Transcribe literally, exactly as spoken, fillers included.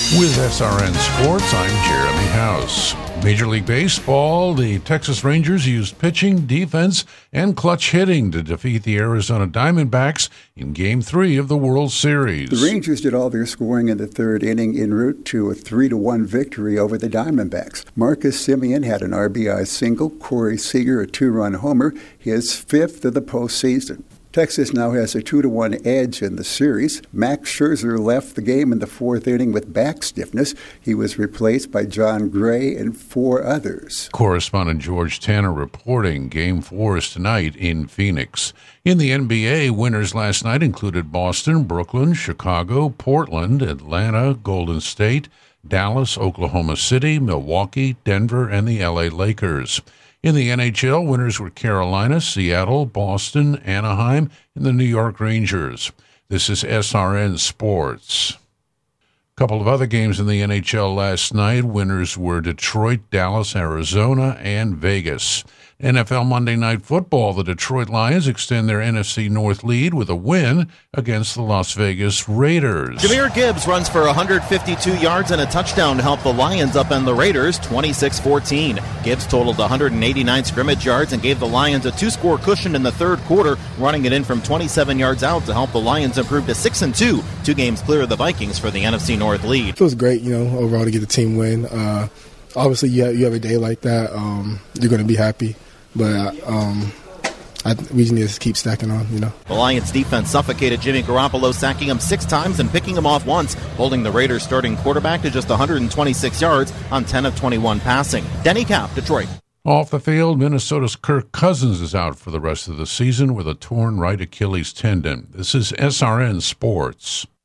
With S R N Sports, I'm Jeremy House. Major League Baseball, the Texas Rangers used pitching, defense, and clutch hitting to defeat the Arizona Diamondbacks in Game three of the World Series. The Rangers did all their scoring in the third inning en route to a three to one victory over the Diamondbacks. Marcus Semien had an R B I single, Corey Seager a two-run homer, his fifth of the postseason. Texas now has a two to one edge in the series. Max Scherzer left the game in the fourth inning with back stiffness. He was replaced by John Gray and four others. Correspondent George Tanner reporting. Game four is tonight in Phoenix. In the N B A, winners last night included Boston, Brooklyn, Chicago, Portland, Atlanta, Golden State, Dallas, Oklahoma City, Milwaukee, Denver, and the L A Lakers. In the N H L, winners were Carolina, Seattle, Boston, Anaheim, and the New York Rangers. This is S R N Sports. A couple of other games in the N H L last night. Winners were Detroit, Dallas, Arizona, and Vegas. N F L Monday Night Football, the Detroit Lions extend their N F C North lead with a win against the Las Vegas Raiders. Jahmyr Gibbs runs for one hundred fifty-two yards and a touchdown to help the Lions upend the Raiders twenty-six fourteen. Gibbs totaled one hundred eighty-nine scrimmage yards and gave the Lions a two-score cushion in the third quarter, running it in from twenty-seven yards out to help the Lions improve to six and two, two games clear of the Vikings for the N F C North lead. It feels great, you know, overall to get the team win. Uh, obviously, you have, you have a day like that, um, you're going to be happy. But um, I, we just need to keep stacking on, you know. The Lions defense suffocated Jimmy Garoppolo, sacking him six times and picking him off once, holding the Raiders starting quarterback to just one hundred twenty-six yards on ten of twenty-one passing. Denny Cap, Detroit. Off the field, Minnesota's Kirk Cousins is out for the rest of the season with a torn right Achilles tendon. This is S R N Sports.